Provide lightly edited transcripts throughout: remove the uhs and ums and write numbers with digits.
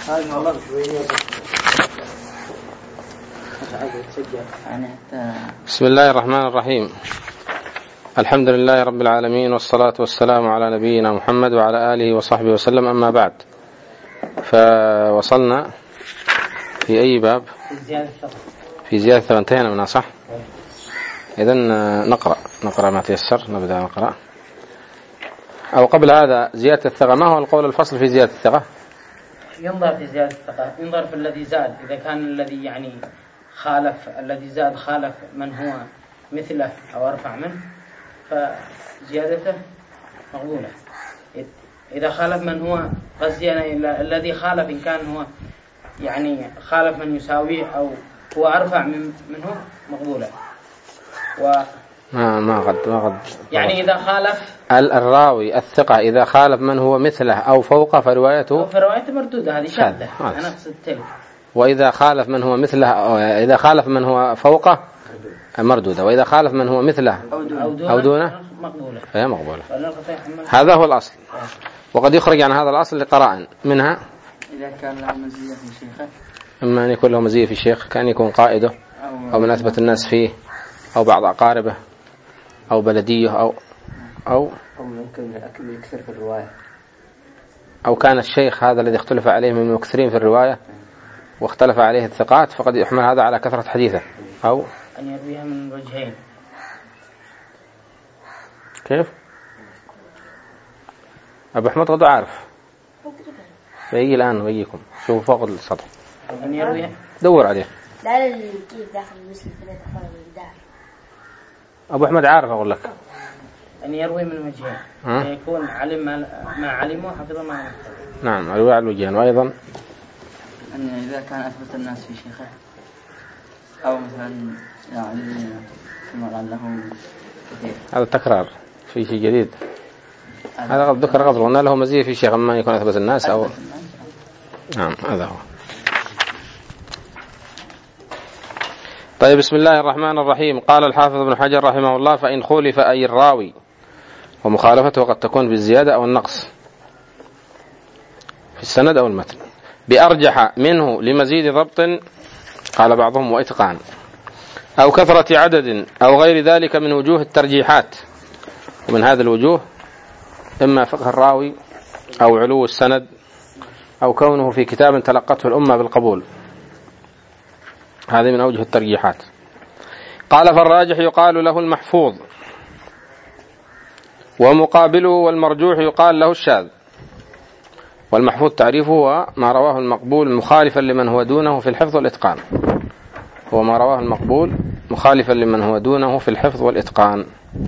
بسم الله الرحمن الرحيم. الحمد لله رب العالمين، والصلاة والسلام على نبينا محمد وعلى آله وصحبه وسلم. أما بعد، فوصلنا في أي باب؟ في زيادة الثقة. انتهينا منها صح؟ إذن نقرأ ما تيسر. نبدأ نقرأ. أو قبل هذا، زيادة الثقة، ما هو القول الفصل في زيادة الثقة؟ ينظر في زيادة الثقة، ينظر في الذي زاد. إذا كان الذي يعني خالف، الذي زاد خالف من هو مثله أو أرفع منه، فزيادته مقبولة. إذا خالف من هو قصدنا الذي خالف، إن كان هو يعني خالف من يساويه أو هو أرفع منه، مقبولة. ما قد يعني إذا خالف الراوي الثقة، إذا خالف من هو مثله أو فوقه، فروايته مردودة. هذه شاذة. أنا أقصد تلك. وإذا خالف من هو مثله، إذا خالف من هو فوقه مردودة، وإذا خالف من هو مثله أو دونه مقبولة. فهي مقبولة. هذا هو الأصل. وقد يخرج عن هذا الأصل لقرائن، منها إذا كان له مزية في شيخه، إما أن يكون له مزية في الشيخ، كان يكون قائده أو من أثبت الناس فيه، أو بعض أقاربه، أو بلديه، أو ممكن يكثر في الرواية، أو كان الشيخ هذا الذي اختلف عليه من المكثرين في الرواية واختلف عليه الثقات، فقد يحمل هذا على كثرة حديثه، أو أن يرويها من وجهين. كيف؟ أبو أحمد غدو عارف، بيجي الآن ويجيكم، شوفوا فوق السطح. أن يرويها، دور عليه. لا كيف داخل المسلم في الأطفال والدار. أبو أحمد عارف، أقول لك. أن يروي من وجهين، يكون علم ما علمه، حفظ ما يحفظ. نعم، يروي على الوجهين. وأيضا أن إذا كان أثبت الناس في شيخه، أو مثلا يعني كما قال له كثير. هذا تكرار في شيء جديد. هذا قد ذكر قبل، قلنا له مزية في شيخ، أما يكون أثبت الناس أو نعم، هذا هو. طيب، بسم الله الرحمن الرحيم. قال الحافظ ابن حجر رحمه الله: فإن خولف أي الراوي، ومخالفته قد تكون بالزيادة أو النقص في السند أو المتن، بأرجح منه لمزيد ضبط، قال بعضهم وإتقان، أو كثرة عدد، أو غير ذلك من وجوه الترجيحات. ومن هذه الوجوه إما فقه الراوي، أو علو السند، أو كونه في كتاب تلقته الأمة بالقبول. هذه من أوجه الترجيحات. قال: فالراجح يقال له المحفوظ، ومقابله والمرجوح يقال له الشاذ. والمحفوظ تعريفه هو ما رواه المقبول مخالفا لمن هو دونه في الحفظ والإتقان. هو ما رواه المقبول مخالفا لمن هو دونه في الحفظ والإتقان.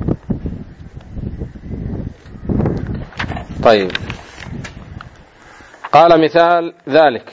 طيب، قال: مثال ذلك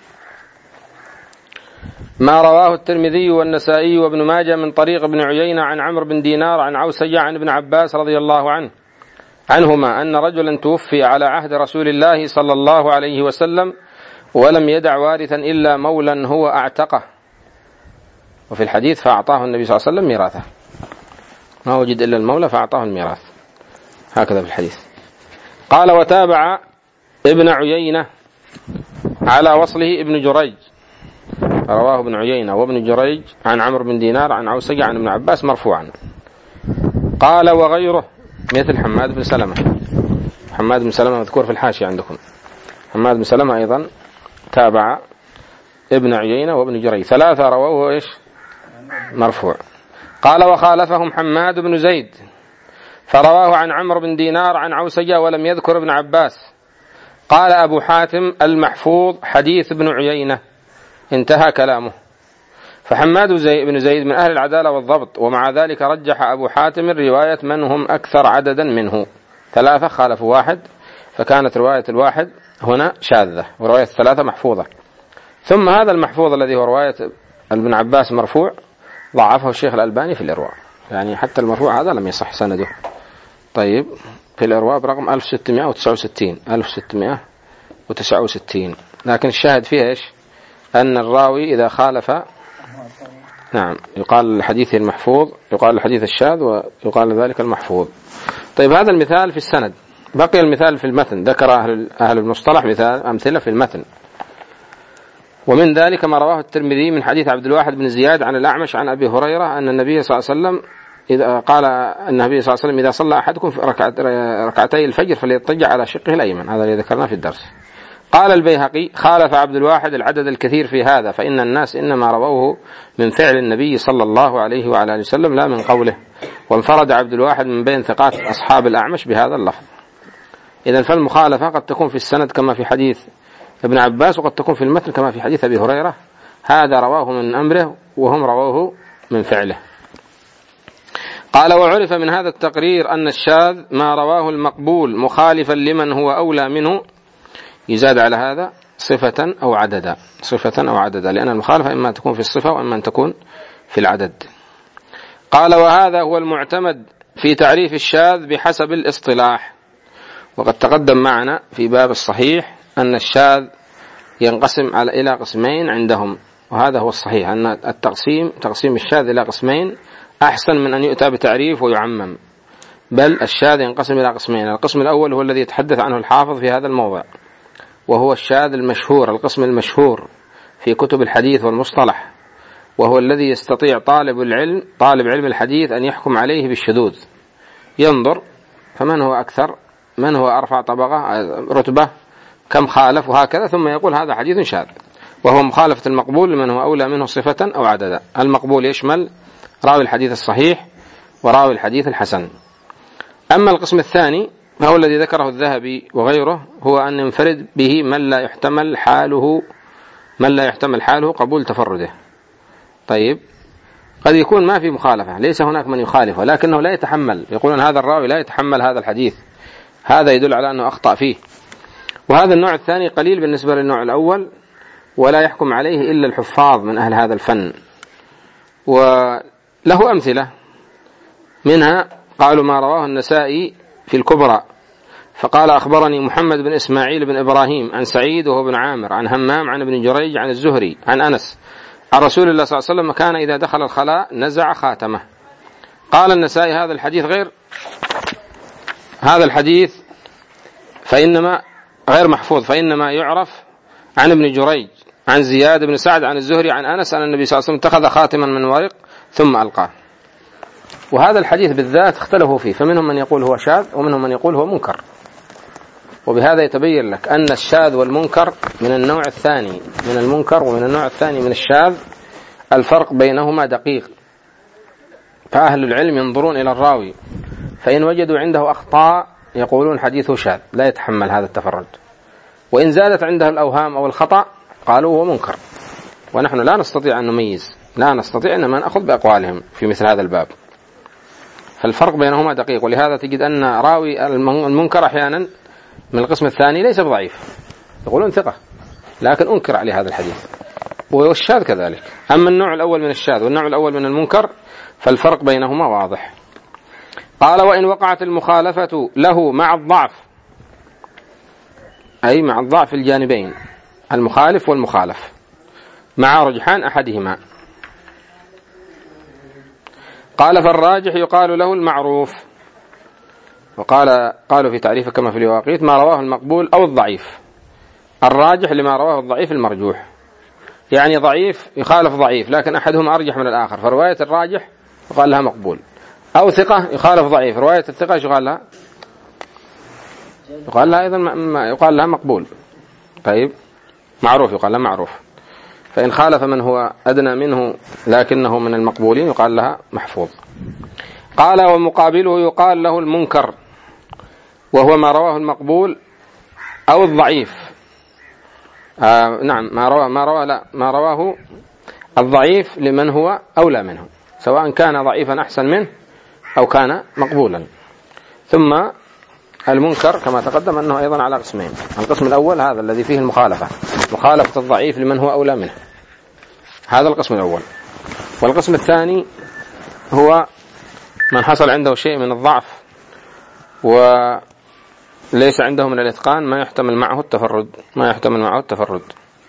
ما رواه الترمذي والنسائي وابن ماجه من طريق ابن عيينة عن عمرو بن دينار عن عوسية عن ابن عباس رضي الله عنهما أن رجلا توفي على عهد رسول الله صلى الله عليه وسلم، ولم يدع وارثا إلا مولا هو أعتقه. وفي الحديث: فأعطاه النبي صلى الله عليه وسلم ميراثه. ما وجد إلا المولى فأعطاه الميراث، هكذا في الحديث. قال: وتابع ابن عيينة على وصله ابن جريج، رواه ابن عيينة وابن جريج عن عمرو بن دينار عن عوسية عن ابن عباس مرفوعا. قال: وغيره مثل حماد بن سلمة. حماد بن سلمة مذكور في الحاشية عندكم. حماد بن سلمة أيضا تابع ابن عيينة وابن جريج، ثلاثة رواه إيش؟ مرفوع. قال: وخالفهم حماد بن زيد فرواه عن عمرو بن دينار عن عوسية ولم يذكر ابن عباس. قال أبو حاتم: المحفوظ حديث ابن عيينة، انتهى كلامه. فحماد بن زيد من أهل العدالة والضبط، ومع ذلك رجح أبو حاتم رواية من هم أكثر عددا منه، ثلاثة خالفوا واحد، فكانت رواية الواحد هنا شاذة، ورواية الثلاثة محفوظة. ثم هذا المحفوظ الذي هو رواية ابن عباس مرفوع ضعفه الشيخ الألباني في الإرواء، يعني حتى المرفوع هذا لم يصح سنده. طيب، في الإرواء برقم 1669. لكن الشاهد فيها إيش؟ أن الراوي إذا خالف، نعم، يقال الحديث المحفوظ، يقال الحديث الشاذ، ويقال ذلك المحفوظ. طيب، هذا المثال في السند. بقي المثال في المتن. ذكر أهل المصطلح مثال أمثلة في المتن. ومن ذلك ما رواه الترمذي من حديث عبد الواحد بن زياد عن الأعمش عن أبي هريرة أن النبي صلى الله عليه وسلم النبي صلى الله عليه وسلم إذا صلى أحدكم في ركعتي الفجر فليضطجع على شقه الأيمن. هذا اللي ذكرناه في الدرس. قال البيهقي: خالف عبد الواحد العدد الكثير في هذا، فإن الناس إنما رووه من فعل النبي صلى الله عليه وعلى آله وسلم لا من قوله، وانفرد عبد الواحد من بين ثقات أصحاب الأعمش بهذا اللفظ. إذن فالمخالفة قد تكون في السند كما في حديث ابن عباس، وقد تكون في المتن كما في حديث أبي هريرة. هذا رواه من أمره وهم رووه من فعله. قال: وعرف من هذا التقرير أن الشاذ ما رواه المقبول مخالفا لمن هو أولى منه، يزاد على هذا صفة أو عددا، صفة أو عددا، لأن المخالفة إما تكون في الصفة وإما أن تكون في العدد. قال: وهذا هو المعتمد في تعريف الشاذ بحسب الاصطلاح. وقد تقدم معنا في باب الصحيح أن الشاذ ينقسم إلى قسمين عندهم، وهذا هو الصحيح، أن تقسيم الشاذ إلى قسمين أحسن من أن يؤتى بتعريف ويعمم، بل الشاذ ينقسم إلى قسمين. القسم الأول هو الذي يتحدث عنه الحافظ في هذا الموضع، وهو الشاذ المشهور، القسم المشهور في كتب الحديث والمصطلح، وهو الذي يستطيع طالب علم الحديث أن يحكم عليه بالشذوذ، ينظر فمن هو أكثر، من هو أرفع طبقة رتبة، كم خالف، وهكذا، ثم يقول هذا حديث شاذ، وهو مخالفة المقبول لمن هو أولى منه صفة أو عددا. المقبول يشمل راوي الحديث الصحيح وراوي الحديث الحسن. أما القسم الثاني فهو الذي ذكره الذهبي وغيره، هو أن ينفرد به من لا يحتمل حاله قبول تفرده. طيب، قد يكون ما في مخالفة، ليس هناك من يخالف، ولكنه لا يتحمل، يقولون هذا الراوي لا يتحمل هذا الحديث، هذا يدل على أنه أخطأ فيه. وهذا النوع الثاني قليل بالنسبة للنوع الأول، ولا يحكم عليه إلا الحفاظ من أهل هذا الفن. وله أمثلة منها قالوا ما رواه النسائي في الكبرى، فقال: أخبرني محمد بن إسماعيل بن إبراهيم عن سعيد وهو بن عامر عن همام عن ابن جريج عن الزهري عن أنس عن رسول الله صلى الله عليه وسلم كان إذا دخل الخلاء نزع خاتمه. قال النسائي: هذا الحديث فإنما غير محفوظ، فإنما يعرف عن ابن جريج عن زياد بن سعد عن الزهري عن أنس أن النبي صلى الله عليه وسلم اتخذ خاتما من ورق ثم ألقاه. وهذا الحديث بالذات اختلفوا فيه، فمنهم من يقول هو شاذ ومنهم من يقول هو منكر. وبهذا يتبين لك أن الشاذ والمنكر من النوع الثاني من المنكر ومن النوع الثاني من الشاذ الفرق بينهما دقيق. فأهل العلم ينظرون إلى الراوي، فإن وجدوا عنده أخطاء يقولون حديثه شاذ لا يتحمل هذا التفرد، وإن زادت عنده الأوهام أو الخطأ قالوا هو منكر. ونحن لا نستطيع أن نميز، لا نستطيع أن نأخذ بأقوالهم في مثل هذا الباب، فالفرق بينهما دقيق. ولهذا تجد أن راوي المنكر أحيانا من القسم الثاني ليس بضعيف، يقولون ثقة، لكن أنكر عليه هذا الحديث، والشاذ كذلك. أما النوع الأول من الشاذ والنوع الأول من المنكر فالفرق بينهما واضح. قال: وإن وقعت المخالفة له مع الضعف، أي مع الضعف الجانبين، المخالف والمخالف، مع رجحان أحدهما، قال: فالراجح يقال له المعروف. قالوا في تعريفه كما في اليواقيت: ما رواه المقبول أو الضعيف. الراجح لما رواه الضعيف المرجوح، يعني ضعيف يخالف ضعيف لكن أحدهما أرجح من الآخر، فرواية الراجح يقال لها مقبول، أو ثقة يخالف ضعيف، رواية الثقة يقال لها أيضا يقال لها مقبول. طيب، معروف يقال لها معروف. فإن خالف من هو أدنى منه لكنه من المقبولين يقال لها محفوظ. قال: ومقابله يقال له المنكر، وهو ما رواه المقبول أو الضعيف. نعم، ما رواه الضعيف لمن هو أولى منه، سواء كان ضعيفا أحسن منه أو كان مقبولا. ثم المنكر كما تقدم أنه أيضا على قسمين: القسم الأول هذا الذي فيه المخالفة، مخالفة الضعيف لمن هو أولى منه، هذا القسم الأول. والقسم الثاني هو من حصل عنده شيء من الضعف وليس عنده من الإتقان ما يحتمل معه التفرد.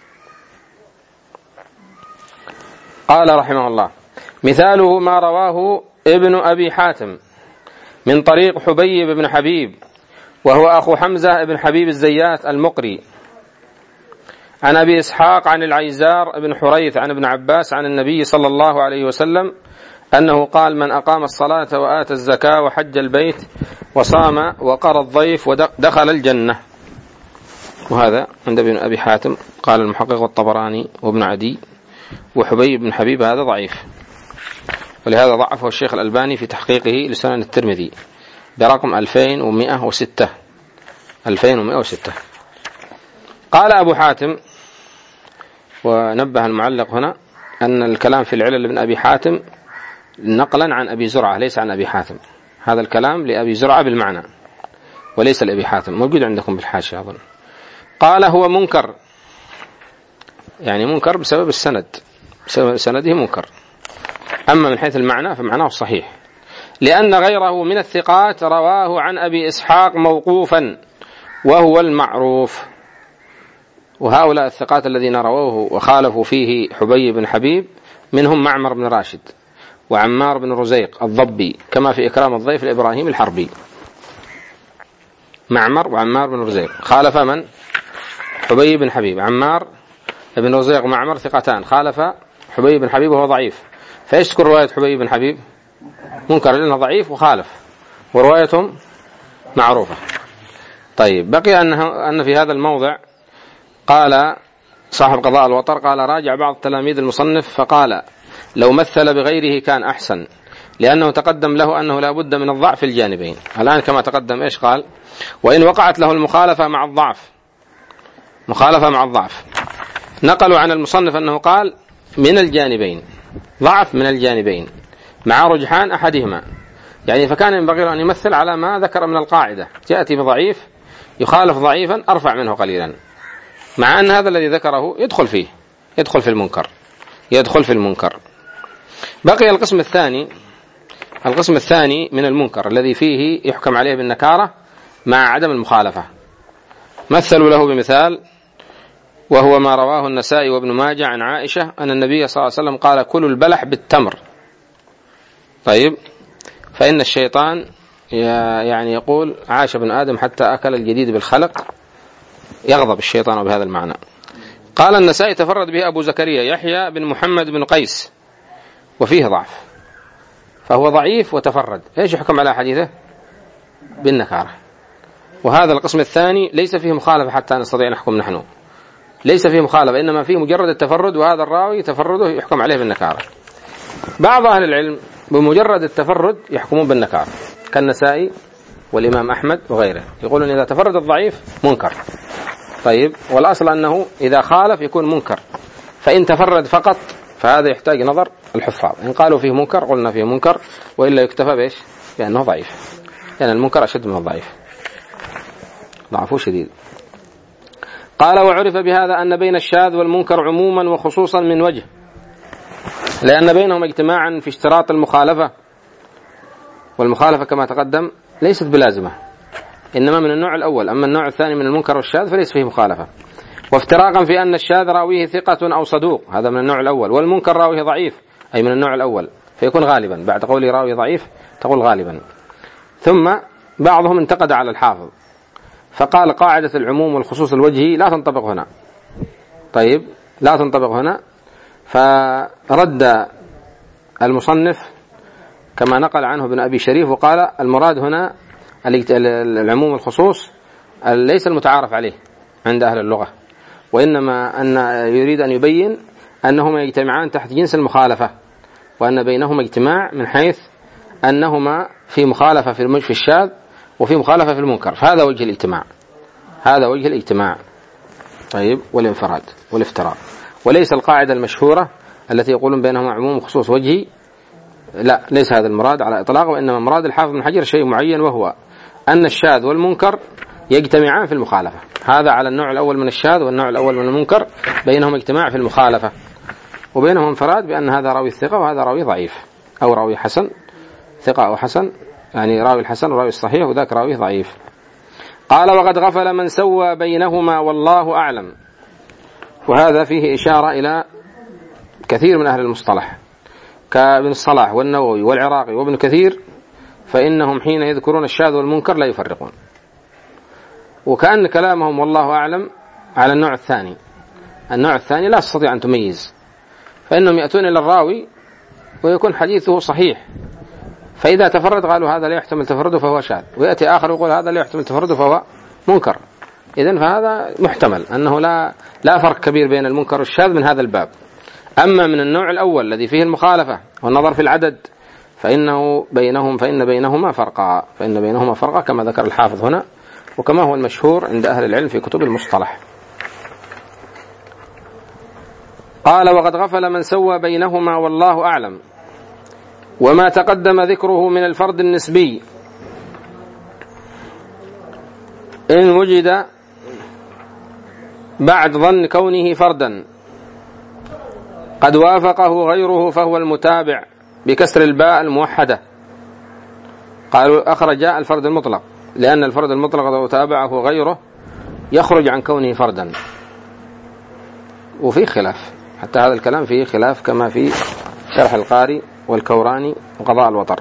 قال رحمه الله: مثاله ما رواه ابن أبي حاتم من طريق حبيب بن حبيب، وهو أخو حمزة بن حبيب الزيات المقري، عن أبي إسحاق عن العيزار بن حريث عن ابن عباس عن النبي صلى الله عليه وسلم أنه قال: من أقام الصلاة وآتى الزكاة وحج البيت وصام وقرى الضيف ودخل الجنة. وهذا عند ابن أبي حاتم قال المحقق والطبراني وابن عدي، وحبيب بن حبيب هذا ضعيف، ولهذا ضعفه الشيخ الألباني في تحقيقه لسنن الترمذي برقم 2106. قال أبو حاتم، ونبه المعلق هنا أن الكلام في العلل لابن أبي حاتم نقلا عن أبي زرعة ليس عن أبي حاتم، هذا الكلام لأبي زرعة بالمعنى وليس لأبي حاتم، موجود عندكم بالحاشية أظن. قال: هو منكر، يعني منكر بسبب السند، بسبب سنده منكر، أما من حيث المعنى فمعناه صحيح، لأن غيره من الثقات رواه عن أبي إسحاق موقوفا وهو المعروف. وهؤلاء الثقات الذين رووه وخالفوا فيه حبيب بن حبيب منهم معمر بن راشد وعمار بن رزيق الضبي، كما في إكرام الضيف لإبراهيم الحربي. معمر وعمار بن رزيق خالف من؟ حبيب بن حبيب. عمار بن رزيق ومعمر ثقتان، خالف حبيب بن حبيب وهو ضعيف. فإيش تكون رواية حبيب بن حبيب؟ منكر لأنه ضعيف وخالف، وروايتهم معروفة. طيب، بقي أن في هذا الموضع قال صاحب قضاء الوطر، قال: راجع بعض تلاميذ المصنف فقال: لو مثل بغيره كان أحسن، لأنه تقدم له أنه لا بد من الضعف الجانبين. الآن كما تقدم إيش قال؟ وإن وقعت له المخالفة مع الضعف، مخالفة مع الضعف، نقلوا عن المصنف أنه قال: من الجانبين، ضعف من الجانبين مع رجحان أحدهما، يعني فكان ينبغي له أن يمثل على ما ذكر من القاعدة، يأتي بضعيف يخالف ضعيفا أرفع منه قليلا، مع أن هذا الذي ذكره يدخل فيه، يدخل في المنكر. بقي القسم الثاني من المنكر الذي فيه يحكم عليه بالنكارة مع عدم المخالفة. مثلوا له بمثال، وهو ما رواه النسائي وابن ماجه عن عائشة أن النبي صلى الله عليه وسلم قال: كلوا البلح بالتمر. طيب، فإن الشيطان يعني يقول: عاش ابن آدم حتى أكل الجديد بالخلق، يغضب الشيطان بهذا المعنى. قال النسائي: تفرد به أبو زكريا يحيى بن محمد بن قيس وفيه ضعف، فهو ضعيف وتفرد، ايش يحكم على حديثه؟ بالنكارة. وهذا القسم الثاني ليس فيه مخالفة حتى نستطيع نحكم نحن، ليس فيه مخالفة، إنما فيه مجرد التفرد، وهذا الراوي تفرده يحكم عليه بالنكارة. بعض أهل العلم بمجرد التفرد يحكمون بالنكارة، كالنسائي والإمام أحمد وغيره، يقولون إذا تفرد الضعيف منكر. طيب، والأصل أنه إذا خالف يكون منكر، فإن تفرد فقط فهذا يحتاج نظر الحفاظ، إن قالوا فيه منكر قلنا فيه منكر، وإلا يكتفى بإيش؟ بأنه ضعيف، يعني المنكر أشد من الضعيف، ضعفه شديد. قال: وعرف بهذا أن بين الشاذ والمنكر عموما وخصوصا من وجه، لأن بينهم اجتماعا في اشتراط المخالفة، والمخالفة كما تقدم ليست بلازمة، إنما من النوع الأول، أما النوع الثاني من المنكر والشاذ فليس فيه مخالفة. وافتراقا في أن الشاذ راويه ثقة أو صدوق، هذا من النوع الأول، والمنكر راويه ضعيف، أي من النوع الأول، فيكون غالبا، بعد قولي راوي ضعيف تقول غالبا. ثم بعضهم انتقد على الحافظ فقال: قاعدة العموم والخصوص الوجهي لا تنطبق هنا. طيب، لا تنطبق هنا، فرد المصنف كما نقل عنه ابن أبي شريف وقال: المراد هنا العموم والخصوص ليس المتعارف عليه عند أهل اللغة، وإنما أن يريد أن يبين أنهما يجتمعان تحت جنس المخالفة، وأن بينهما اجتماع من حيث أنهما في مخالفة في الشاذ وفي مخالفة في المنكر، فهذا وجه الاجتماع، هذا وجه الاجتماع. طيب، والانفراد والافتراق، وليس القاعدة المشهورة التي يقولون بينهما عموم وخصوص وجهي، لا، ليس هذا المراد على إطلاق، وإنما مراد الحافظ بن حجر شيء معين، وهو أن الشاذ والمنكر يجتمعان في المخالفة، هذا على النوع الأول من الشاذ والنوع الأول من المنكر بينهم اجتماع في المخالفة، وبينهم انفراد بأن هذا راوي ثقة وهذا راوي ضعيف، أو راوي حسن، ثقة أو حسن، يعني راوي الحسن وراوي الصحيح وذاك راوي ضعيف. قال: وقد غفل من سوى بينهما والله أعلم. وهذا فيه إشارة إلى كثير من أهل المصطلح كابن الصلاح والنووي والعراقي وابن كثير، فإنهم حين يذكرون الشاذ والمنكر لا يفرقون، وكأن كلامهم والله أعلم على النوع الثاني، النوع الثاني لا تستطيع أن تميز، فإنهم يأتون إلى الراوي ويكون حديثه صحيح، فإذا تفرد قالوا هذا لا يحتمل تفرده فهو شاذ، ويأتي آخر يقول هذا لا يحتمل تفرده فهو منكر. إذن فهذا محتمل أنه لا فرق كبير بين المنكر والشاذ من هذا الباب. أما من النوع الأول الذي فيه المخالفة والنظر في العدد فإن بينهما فرقا كما ذكر الحافظ هنا، وكما هو المشهور عند أهل العلم في كتب المصطلح. قال وقد غفل من سوى بينهما والله أعلم، وما تقدم ذكره من الفرد النسبي إن وجد بعد ظن كونه فردا قد وافقه غيره فهو المتابع بكسر الباء الموحدة. قالوا أخرج الفرد المطلق، لأن الفرد المطلق لو تابعه غيره يخرج عن كونه فردا، وفي خلاف، حتى هذا الكلام فيه خلاف كما في شرح القاري والكوراني وقضاء الوطر.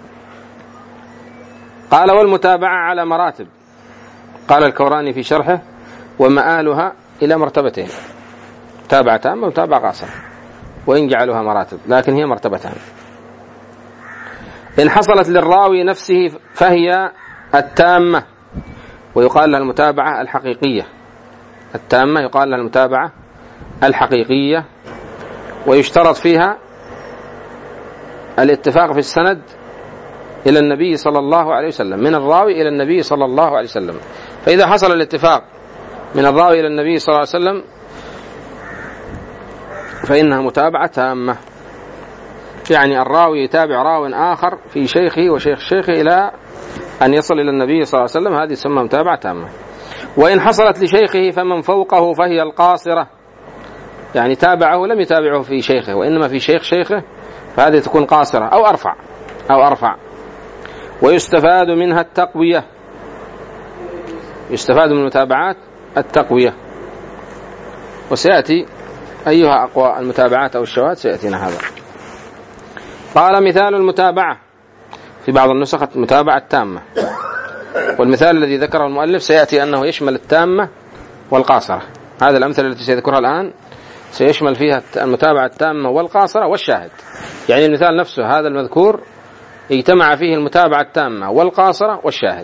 قال والمتابعة على مراتب، قال الكوراني في شرحه ومآلها إلى مرتبتين، متابعة تامة ومتابعة قاصرة، وإن جعلوها مراتب لكن هي مرتبتان. إن حصلت للراوي نفسه فهي التامة ويقال لها المتابعة الحقيقية، التامة يقال لها المتابعة الحقيقية، ويشترط فيها الاتفاق في السند إلى النبي صلى الله عليه وسلم، من الراوي إلى النبي صلى الله عليه وسلم. فإذا حصل الاتفاق من الراوي إلى النبي صلى الله عليه وسلم فإنها متابعة تامة، يعني الراوي يتابع راو آخر في شيخه وشيخ شيخه إلى أن يصل إلى النبي صلى الله عليه وسلم، هذه تسمى متابعة تامة. وإن حصلت لشيخه فمن فوقه فهي القاصرة، يعني تابعه لم يتابعه في شيخه وإنما في شيخ شيخه، فهذه تكون قاصرة أو أرفع. ويستفاد منها التقوية، يستفاد من المتابعات التقوية، وسيأتي أيها أقوى المتابعات أو الشواذ سيأتينا هذا. قال مثال المتابعة في بعض النسخ المتابعة التامة، والمثال الذي ذكره المؤلف سيأتي أنه يشمل التامة والقاصرة. هذه الأمثلة التي سيذكرها الآن سيشمل فيها المتابعة التامة والقاصرة والشاهد، يعني المثال نفسه هذا المذكور اجتمع فيه المتابعة التامة والقاصرة والشاهد.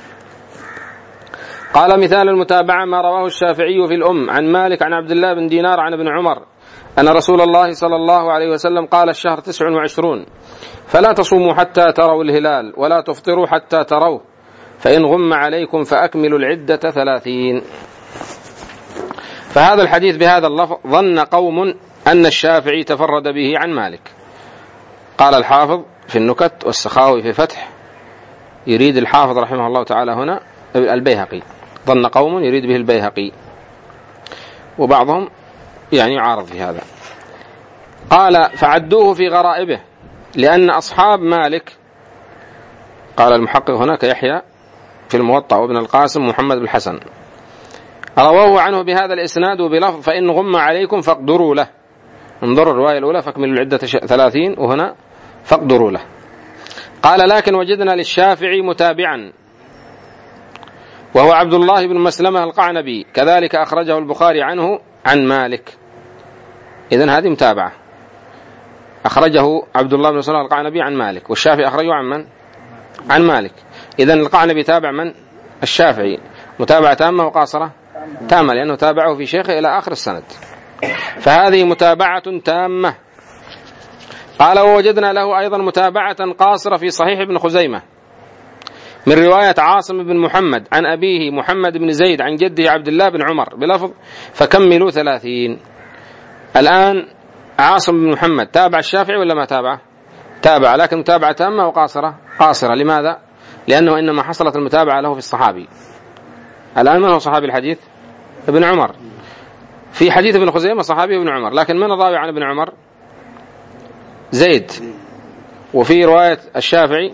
قال مثال المتابعة ما رواه الشافعي في الأم عن مالك عن عبد الله بن دينار عن ابن عمر أن رسول الله صلى الله عليه وسلم قال الشهر 29 فلا تصوموا حتى تروا الهلال ولا تفطروا حتى تروه فإن غم عليكم فأكملوا العدة 30. فهذا الحديث بهذا اللفظ ظن قوم أن الشافعي تفرد به عن مالك. قال الحافظ في النكت والسخاوي في فتح، يريد الحافظ رحمه الله تعالى هنا البيهقي، ظن قوم يريد به البيهقي، وبعضهم يعني يعارض في هذا. قال فعدوه في غرائبه لأن أصحاب مالك، قال المحقق هناك يحيى في الموطأ وابن القاسم محمد بن حسن، رواه عنه بهذا الإسناد بلفظ فإن غم عليكم فاقدروا له. انظروا الرواية الأولى فاكملوا العدة 30، وهنا فاقدروا له. قال لكن وجدنا للشافعي متابعا وهو عبد الله بن مسلمة القعنبي، كذلك أخرجه البخاري عنه عن مالك. إذن هذه متابعة، أخرجه عبد الله بن مسلمة القعنبي عن مالك، والشافعي أخرجه عن من؟ عن مالك. إذن القعنبي تابع من؟ الشافعي. متابعة تامة وقاصرة؟ تامة، لأنه تابعه في شيخه إلى آخر السند، فهذه متابعة تامة. قال ووجدنا له أيضا متابعة قاصرة في صحيح ابن خزيمة من رواية عاصم بن محمد عن أبيه محمد بن زيد عن جده عبد الله بن عمر بلفظ فكملوا 30. الآن عاصم بن محمد تابع الشافعي ولا ما تابعه؟ تابع، لكن متابعة تامة وقاصرة؟ قاصرة. لماذا؟ لأنه إنما حصلت المتابعة له في الصحابي. الآن من هو صحابي الحديث؟ ابن عمر. في حديث ابن خزيمة صحابي ابن عمر، لكن من الراوي عن ابن عمر؟ زيد. وفي رواية الشافعي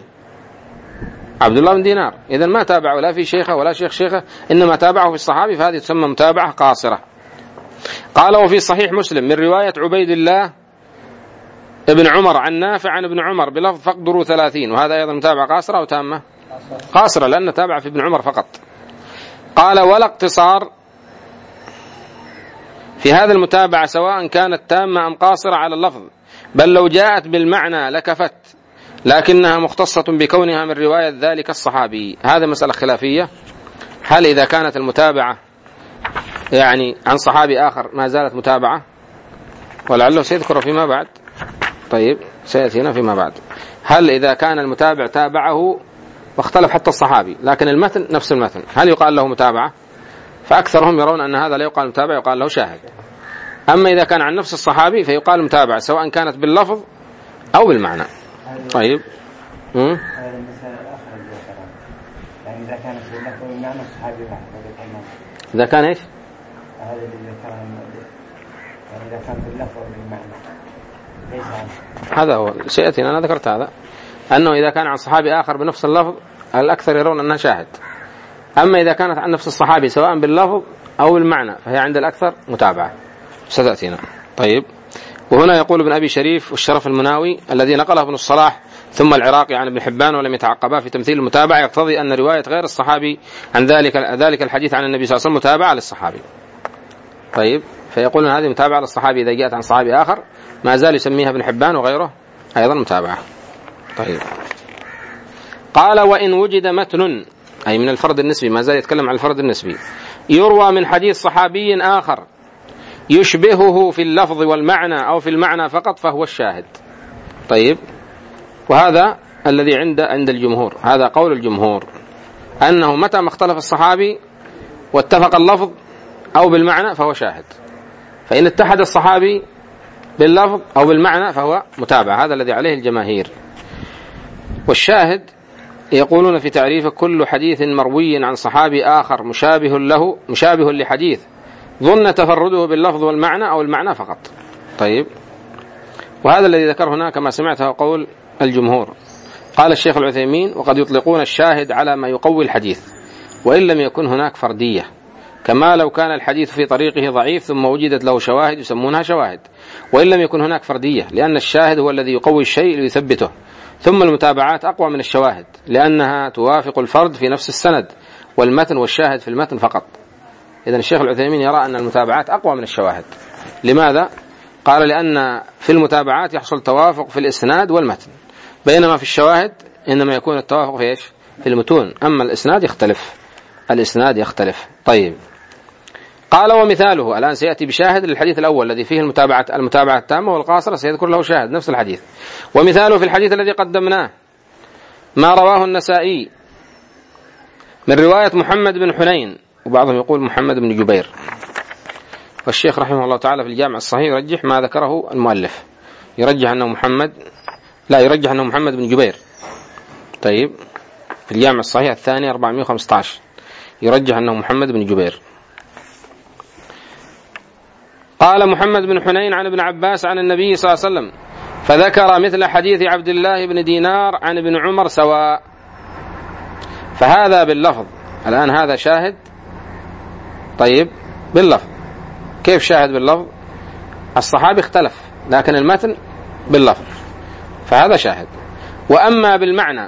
عبد الله بن دينار. إذن ما تابعه لا في شيخه ولا شيخ شيخه، إنما تابعه في الصحابي، فهذه تسمى متابعة قاصرة. قال وفي صحيح مسلم من رواية عبيد الله ابن عمر عن نافع عن ابن عمر بلفظ فاقدروا 30، وهذا أيضا متابعة قاصرة أو تامة؟ قاصرة، لأن تابع في ابن عمر فقط. قال ولا اقتصار في هذا المتابعة سواء كانت تامة أم قاصرة على اللفظ، بل لو جاءت بالمعنى لكفت، لكنها مختصة بكونها من رواية ذلك الصحابي. هذا مسألة خلافية، هل إذا كانت المتابعة يعني عن صحابي آخر ما زالت متابعة، ولعله سيذكر فيما بعد. طيب سيأتينا فيما بعد. هل إذا كان المتابع تابعه واختلف حتى الصحابي لكن المتن نفس المتن، هل يقال له متابعة؟ فأكثرهم يرون أن هذا لا يقال متابعة، يقال له شاهد. أما إذا كان عن نفس الصحابي فيقال متابعة سواء كانت باللفظ أو بالمعنى. طيب هذا المثال الآخر اللي ذكره، يعني إذا كانت باللفظ والمعنى الصحابي واحد، إذا كان إيش؟ هذا اللي ذكره يعني إذا كان باللفظ والمعنى ليس عنه. هذا هو سيأتينا، أنا ذكرت هذا، أنه إذا كان عن صحابي آخر بنفس اللفظ الأكثر يرون أنها شاهد. أما إذا كانت عن نفس الصحابي سواء باللفظ أو بالمعنى فهي عند الأكثر متابعة، ستأتينا. طيب، وهنا يقول ابن أبي شريف والشرف المناوي الذي نقله ابن الصلاح ثم العراقي عن ابن حبان ولم يتعقبا في تمثيل المتابعة، يقتضي أن رواية غير الصحابي عن ذلك الحديث عن النبي صلى الله عليه وسلم متابعة للصحابي. طيب، فيقول أن هذه متابعة للصحابي إذا جاءت عن صحابي آخر، ما زال يسميها ابن حبان وغيره أيضا متابعة. طيب، قال وإن وجد متن، أي من الفرد النسبي، ما زال يتكلم عن الفرد النسبي، يروى من حديث صحابي آخر يشبهه في اللفظ والمعنى أو في المعنى فقط فهو الشاهد. طيب، وهذا الذي عند الجمهور، هذا قول الجمهور، أنه متى ما اختلف الصحابي واتفق اللفظ أو بالمعنى فهو شاهد، فإن اتحد الصحابي باللفظ أو بالمعنى فهو متابع. هذا الذي عليه الجماهير. والشاهد يقولون في تعريفه كل حديث مروي عن صحابي آخر مشابه لحديث ظن تفرده باللفظ والمعنى أو المعنى فقط. طيب، وهذا الذي ذكر هنا كما سمعته قول الجمهور. قال الشيخ العثيمين وقد يطلقون الشاهد على ما يقوي الحديث وإن لم يكن هناك فردية، كما لو كان الحديث في طريقه ضعيف ثم وجدت له شواهد يسمونها شواهد، وإن لم يكن هناك فردية، لأن الشاهد هو الذي يقوي الشيء ليثبته. ثم المتابعات أقوى من الشواهد لأنها توافق الفرد في نفس السند، والمتن والشاهد في المتن فقط. إذن الشيخ العثيمين يرى أن المتابعات أقوى من الشواهد. لماذا؟ قال لأن في المتابعات يحصل توافق في الإسناد والمتن، بينما في الشواهد إنما يكون التوافق في إيش؟ في المتون، أما الإسناد يختلف. طيب، قال ومثاله، الآن سيأتي بشاهد للحديث الأول الذي فيه المتابعة التامة والقاصرة، سيذكر له شاهد نفس الحديث. ومثاله في الحديث الذي قدمناه ما رواه النسائي من رواية محمد بن حنين، وبعضهم يقول محمد بن جبير، والشيخ رحمه الله تعالى في الجامع الصحيح يرجح ما ذكره المؤلف، يرجح أنه محمد بن جبير. طيب، في الجامع الصحيح الثاني 415 يرجح أنه محمد بن جبير. قال محمد بن حنين عن ابن عباس عن النبي صلى الله عليه وسلم، فذكر مثل حديث عبد الله بن دينار عن ابن عمر سواء. فهذا باللفظ، الآن هذا شاهد. طيب، باللفظ، كيف شاهد باللفظ؟ الصحابي اختلف لكن المتن باللفظ، فهذا شاهد. وأما بالمعنى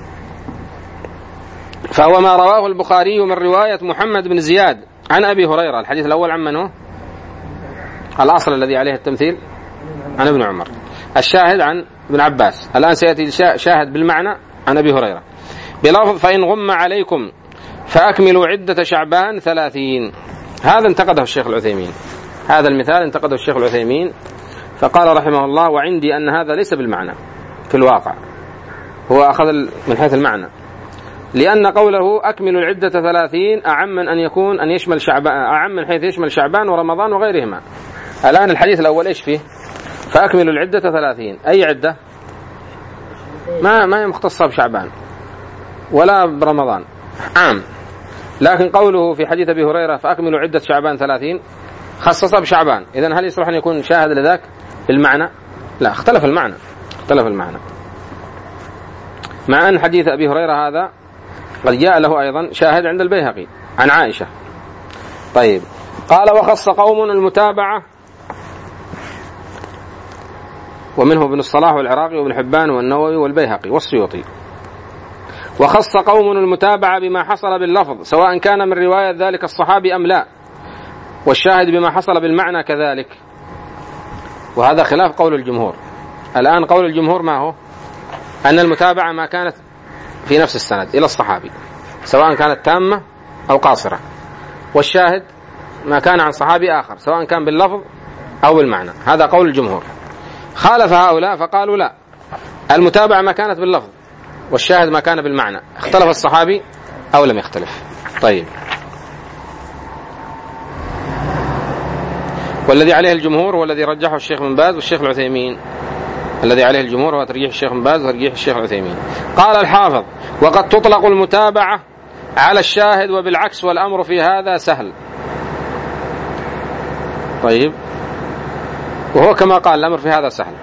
فهو ما رواه البخاري من رواية محمد بن زياد عن أبي هريرة. الحديث الأول عن من هو؟ الأصل الذي عليه التمثيل عن ابن عمر، الشاهد عن ابن عباس. الآن سيأتي شاهد بالمعنى عن أبي هريرة بلفظ فإن غم عليكم فأكملوا عدة شعبان 30. هذا انتقده الشيخ العثيمين، هذا المثال انتقده الشيخ العثيمين، فقال رحمه الله وعندي أن هذا ليس بالمعنى في الواقع، هو أخذ من حيث المعنى، لأن قوله أكملوا العدة 30 أعم من أن يكون أن يشمل شعبان، أعم من حيث يشمل شعبان ورمضان وغيرهما. الآن الحديث الأول إيش فيه؟ فأكملوا العدة 30، أي عدة؟ ما هي مختصة بشعبان ولا برمضان، عام. لكن قوله في حديث أبي هريرة فأكملوا عدة شعبان 30 خصصها بشعبان. إذن هل يصلح أن يكون شاهد لذاك بالمعنى؟ لا، اختلف المعنى. مع أن حديث أبي هريرة هذا قد جاء له أيضا شاهد عند البيهقي عن عائشة. طيب، قال وخص قوم المتابعة، ومنه ابن الصلاح والعراقي وابن حبان والنووي والبيهقي والسيوطي. وخص قوم المتابعة بما حصل باللفظ سواء كان من رواية ذلك الصحابي أم لا، والشاهد بما حصل بالمعنى كذلك، وهذا خلاف قول الجمهور. الآن قول الجمهور ما هو؟ أن المتابعة ما كانت في نفس السند إلى الصحابي سواء كانت تامة أو قاصرة، والشاهد ما كان عن صحابي آخر سواء كان باللفظ أو بالمعنى. هذا قول الجمهور. خالف هؤلاء فقالوا لا، المتابعة ما كانت باللفظ والشاهد ما كان بالمعنى، اختلف الصحابي أو لم يختلف. طيب، والذي عليه الجمهور هو الذي رجحه الشيخ بن باز والشيخ العثيمين. الذي عليه الجمهور هو ترجيح الشيخ بن باز وترجيح الشيخ العثيمين. قال الحافظ: وقد تطلق المتابعة على الشاهد وبالعكس، والأمر في هذا سهل. طيب، وهو كما قال الأمر في هذا سهل.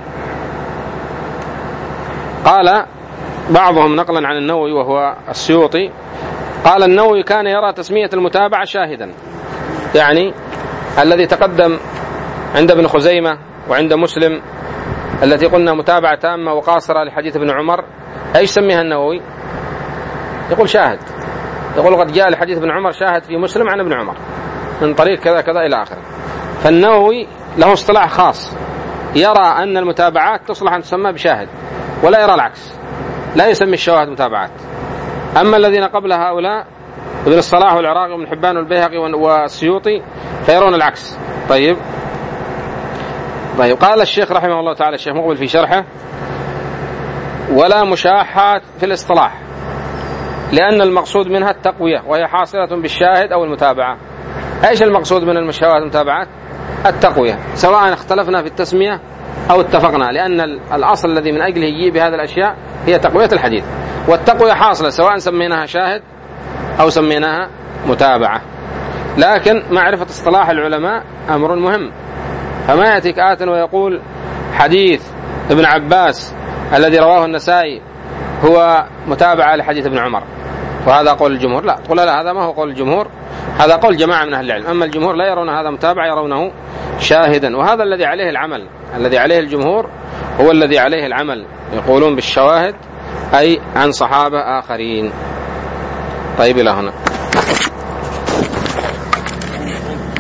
قال بعضهم نقلا عن النووي وهو السيوطي، قال النووي كان يرى تسمية المتابعة شاهدا، يعني الذي تقدم عند ابن خزيمة وعند مسلم التي قلنا متابعة تامة وقاصرة لحديث ابن عمر، ايش سميها النووي؟ يقول شاهد، يقول قد جاء لحديث ابن عمر شاهد في مسلم عن ابن عمر من طريق كذا كذا إلى آخره. فالنووي له اصطلاح خاص، يرى أن المتابعات تصلح أن تسمى بشاهد، ولا يرى العكس، لا يسمي الشواهد متابعات. أما الذين قبل هؤلاء ابن الصلاح والعراقي وابن حبان والبيهقي والسيوطي فيرون العكس. طيب، قال الشيخ رحمه الله تعالى الشيخ مقبل في شرحه: ولا مشاحات في الاصطلاح، لأن المقصود منها التقوية، وهي حاصلة بالشاهد أو المتابعة. ايش المقصود من المشاهد والمتابعات؟ التقوية، سواء اختلفنا في التسمية أو اتفقنا، لأن الأصل الذي من أجله يجي بهذه الأشياء هي تقوية الحديث، والتقوية حاصلة سواء سميناها شاهد أو سميناها متابعة. لكن معرفة اصطلاح العلماء أمر مهم، فما يأتيك آت ويقول حديث ابن عباس الذي رواه النسائي هو متابعة لحديث ابن عمر وهذا قول الجمهور، لا، تقول لا، هذا ما هو قول الجمهور، هذا قول جماعة من أهل العلم. أما الجمهور لا يرون هذا متابعة، يرونه شاهدا، وهذا الذي عليه العمل. الذي عليه الجمهور هو الذي عليه العمل، يقولون بالشواهد أي عن صحابة آخرين. طيب، إلى هنا.